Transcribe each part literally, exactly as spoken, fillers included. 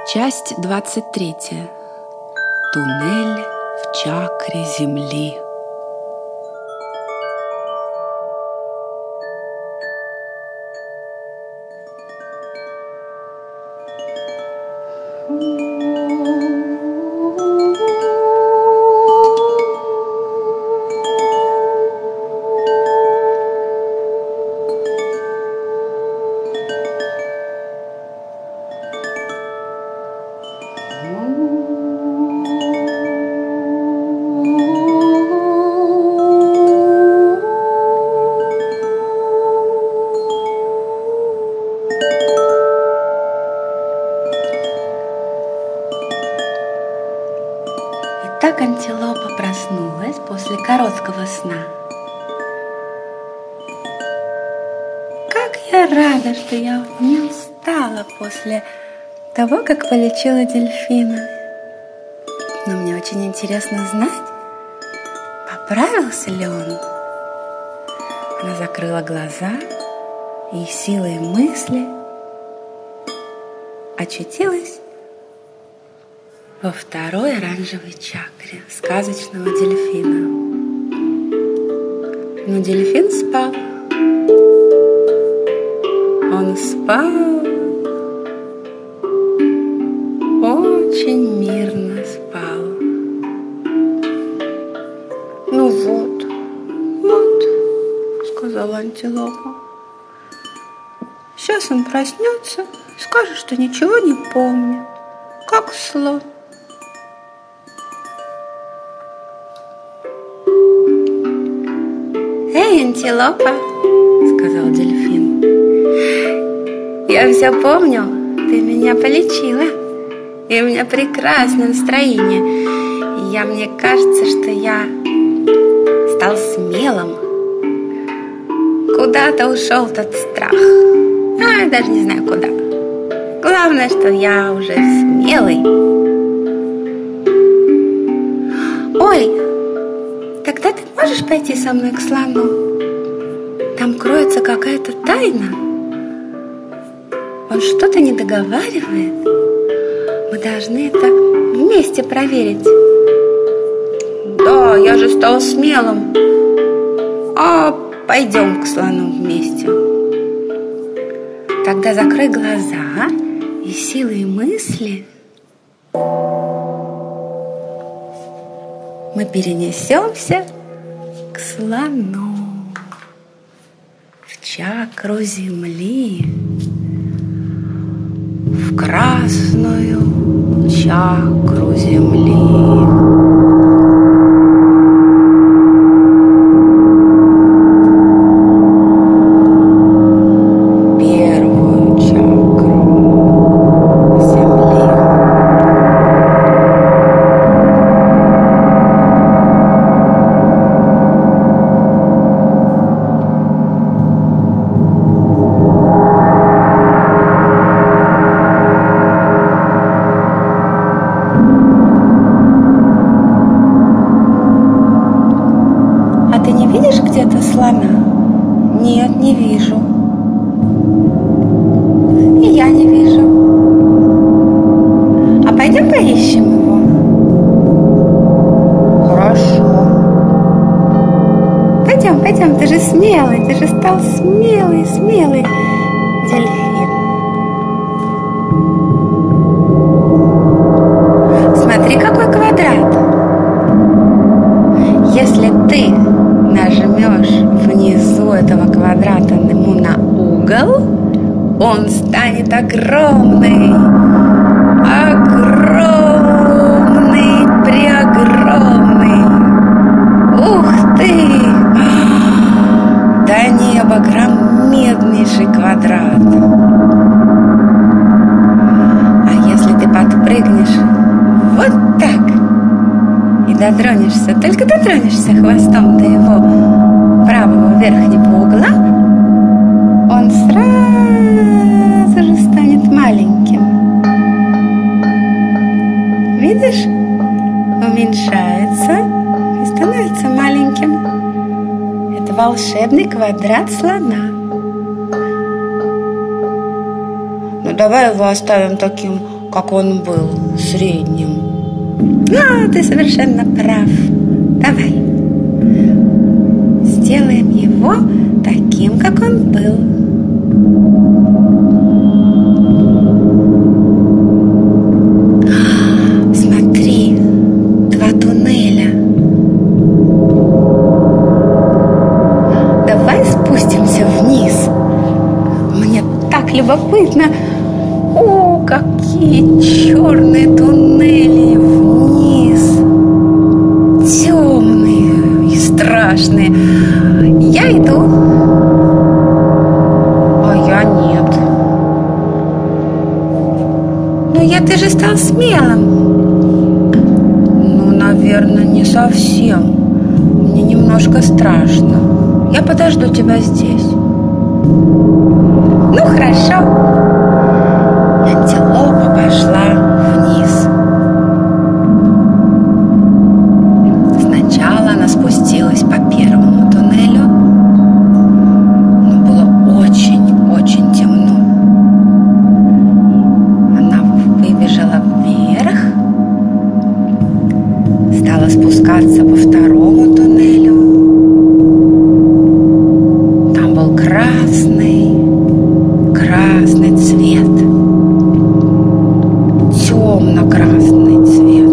Часть двадцать третья. Туннель в чакре Земли. Так антилопа проснулась после короткого сна. Как я рада, что я не устала после того, как полечила дельфина. Но мне очень интересно знать, поправился ли он. Она закрыла глаза и силой мысли очутилась во второй оранжевой чакре сказочного дельфина. Но дельфин спал. Он спал, очень мирно спал. Ну вот, вот, сказала антилопа. Сейчас он проснется и скажет, что ничего не помнит, как слон. «Эй, антилопа!» — сказал дельфин. «Я все помню, ты меня полечила, и у меня прекрасное настроение. И я, мне кажется, что я стал смелым. Куда-то ушел тот страх. А, я даже не знаю, куда. Главное, что я уже смелый. Ой, тогда ты можешь пойти со мной к слону? Там кроется какая-то тайна. Он что-то не договаривает. Мы должны это вместе проверить». «Да, я же стал смелым. А пойдем к слону вместе». «Тогда закрой глаза и силой мысли мы перенесемся к слону, в чакру Земли, в красную чакру Земли». «Ты не видишь где-то слона?» «Нет, не вижу». «И я не вижу». «А пойдем поищем его?» «Хорошо». «Пойдем, пойдем, ты же смелый, ты же стал смелый, смелый дельфин». Смотри, какой квадрат. Если ты нажмешь внизу этого квадрата ему на угол, он станет огромный, огромный, преогромный. Ух ты! До неба громаднейший квадрат. А если ты подпрыгнешь вот так и дотронешься, только дотронешься хвостом до его правого верхнего угла, он сразу же станет маленьким. Видишь? Уменьшается и становится маленьким. Это волшебный квадрат слона. Ну, давай его оставим таким как он был средним. А, ты совершенно прав. Давай сделаем его таким, как он был. Смотри, два туннеля. Давай спустимся вниз. Мне так любопытно. О, какие черные туннели вниз. Темные и страшные. Я иду. А я нет. Ну, я, ты же стал смелым. Ну, наверное, не совсем. Мне немножко страшно. Я подожду тебя здесь. Ну, хорошо. Антилопа пошла вниз. Сначала она спустилась по первому туннелю, но было очень-очень темно. Она выбежала вверх, стала спускаться по второму туннелю. Там был красный, красный цвет. Темно-красный цвет.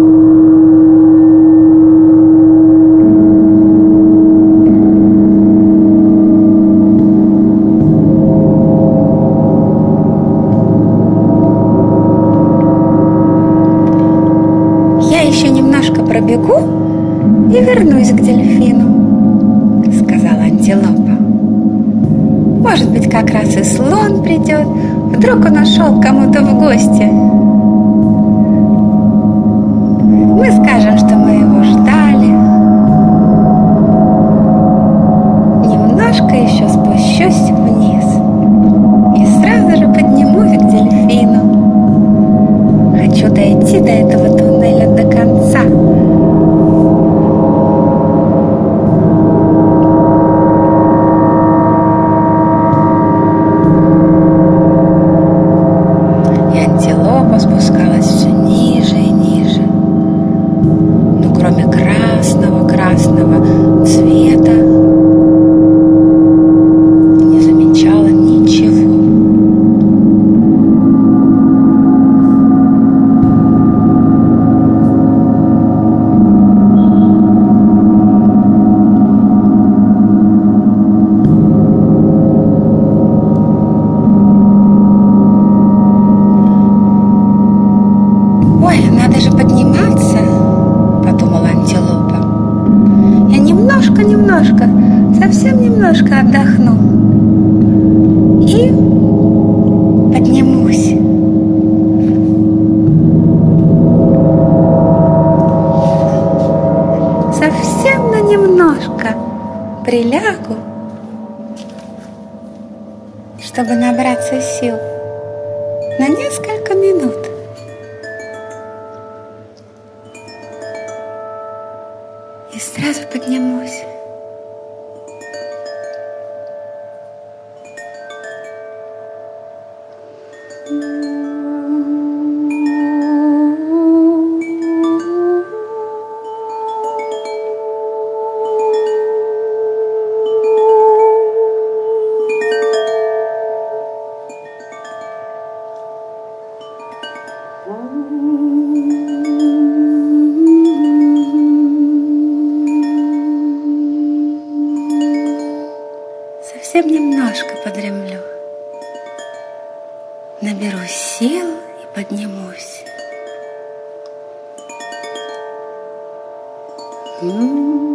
Я еще немножко пробегу и вернусь к дельфину, сказала антилопа. Может быть, как раз и слон придет. Вдруг он ушел кому-то в гости. Мы скажем, что мы его ждали. Немножко еще спущусь вниз и сразу же поднимусь к дельфину. Хочу дойти до этого туннеля до конца. И антилопа спускалась все ниже и ниже. Но кроме красного-красного цвета не замечала ничего. Ой, надо же подниматься, подумала антилопа. Я немножко-немножко, совсем немножко отдохну и поднимусь. Совсем на немножко прилягу, чтобы набраться сил на несколько минут. И сразу поднимусь. Совсем немножко подремлю. Наберу сил и поднимусь. М-м-м.